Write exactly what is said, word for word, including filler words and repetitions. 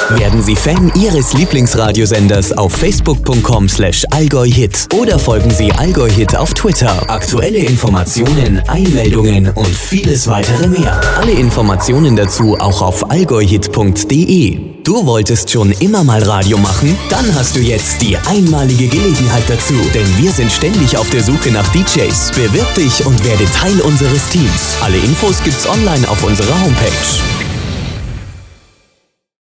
Werden Sie Fan Ihres Lieblingsradiosenders auf facebook punkt com slash allgäuhit oder folgen Sie Allgäu Hit auf Twitter. Aktuelle Informationen, Einmeldungen und vieles weitere mehr. Alle Informationen dazu auch auf allgäuhit punkt de. Du wolltest schon immer mal Radio machen? Dann hast du jetzt die einmalige Gelegenheit dazu, denn wir sind ständig auf der Suche nach D Js. Bewirb dich und werde Teil unseres Teams. Alle Infos gibt's online auf unserer Homepage.